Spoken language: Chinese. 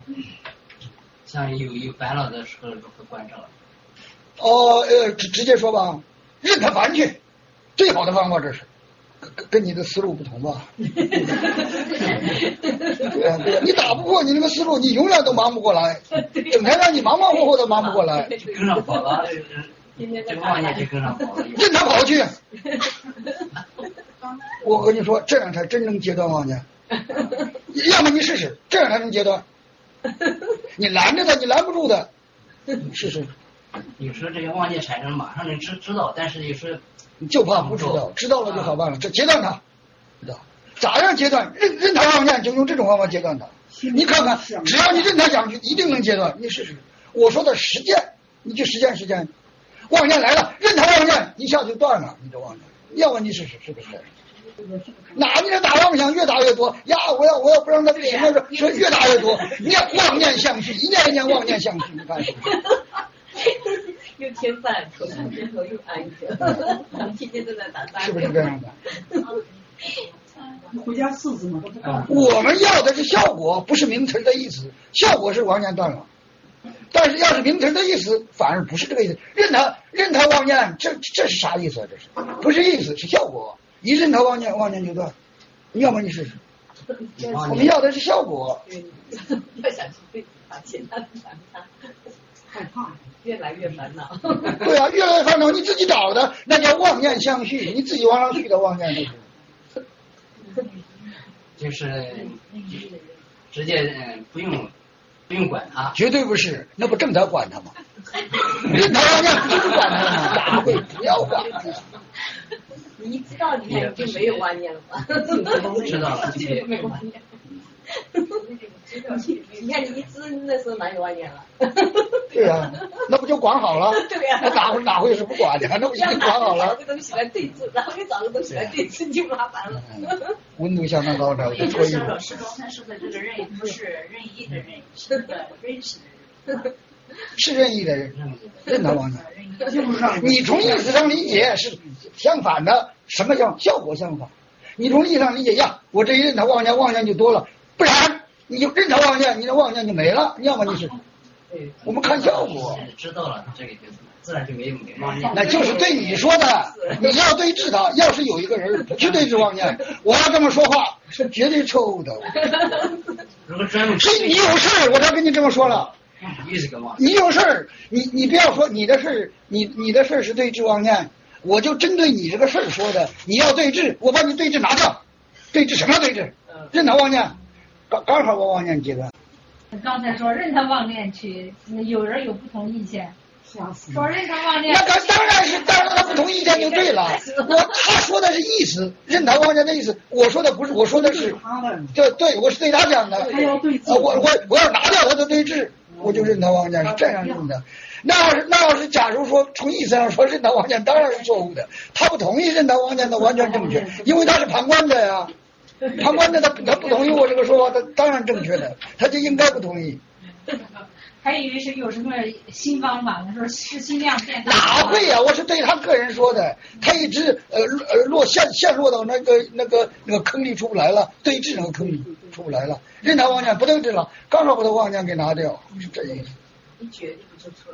像有烦恼的时候如何关照？ 直接说吧，任他烦去，最好的方法这是。跟你的思路不同吧？对呀，你打不过你那个思路，你永远都忙不过来，整天让你忙忙活活都忙不过来。 跟上跑了，这个妄念就跟上跑了。 任他跑去。我和你说，这样才真正截断妄念。要么你试试，这样才能截断。你拦着他，你拦不住的。试试。 有时候这个妄念产生，马上能知道，但是有时候。 你就怕不知道，知道了就好办了。这截断它，知道咋样截断？任他妄念，就用这种方法截断它。你看看，只要你任他想去，一定能截断。你试试，我说的实践，你去实践。妄念来了，任他妄念，一下就断了。你的妄念，要不你试试，是不是？哪你这打妄想越打越多呀？我要不让他什么说越打越多，妄念相续，一念一念妄念相续，你看是不是？ 又添饭，口上之后又安着，天天都在打仗， 是不是这样的？ 回家试试嘛。 我们要的是效果，不是名词的意思。效果是妄念断了，但是要是名词的意思，反而不是这个意思。任他妄念，这是啥意思啊？这是不是意思？是效果。一任他妄念，妄念就断。要么你试试。我们要的是效果。 要想去把钱他害怕。 越来越烦恼。 对啊，越来越烦恼，你自己找的，那叫妄念相续，你自己往上续的妄念就是直接不用管他， 绝对不是，那不正常管他吗？任他妄念不是管他吗？大会不要管他。 你一知道，你看你就没有妄念了吗？ 知道了， 就没有妄念。你看你一知那时候哪有妄念了？ 对呀，那不就管好了？ 对呀， 那哪会是不管的？那不已经管好了？ 找个东西来对峙，然后你找个东西来对峙，就麻烦了。 温度相当高的， 这个是中山说的这个任意，不是任意的任意，是那个认识的人。 是任意的人，任他妄念。你从意思上理解是相反的，什么叫效果相反？你从意义上理解呀，我这一任他妄念就多了，不然你就任他妄念，你的妄念就没了。要么你是，我们看效果。 知道了，这个就自然就没妄念。 那就是对你说的，你要对治他。要是有一个人不去对治妄念，我要这么说话是绝对错误的。 如果专门是你有事，我才跟你这么说了。你有事儿，你不要说你的事，你的事是对治妄念，我就针对你这个事儿说的。你要对治，我把你对治拿掉。对治什么对治？任他妄念，刚好把妄念截断。 刚才说任他妄念去，有人有不同意见，说任他妄念， 那当然他不同意见就对了。他说的是意思，任他妄念的意思，我说的不是，我说的是对，我是对他讲的。我要拿掉他的对治，我就任他妄念，是这样用的。那要是假如说从意思上说任他妄念，当然是错误的。他不同意任他妄念的完全正确，因为他是旁观者呀。旁观者他不同意我这个说法，他当然正确的，他就应该不同意。 还以为是有什么新方法呢？说是心量变大。 哪会呀？我是对他个人说的，他一直陷落到那个坑里出不来了，对峙那个坑里出不来了，任他妄念不对峙了，刚好把他妄念给拿掉，是这意思。 一决定就出来。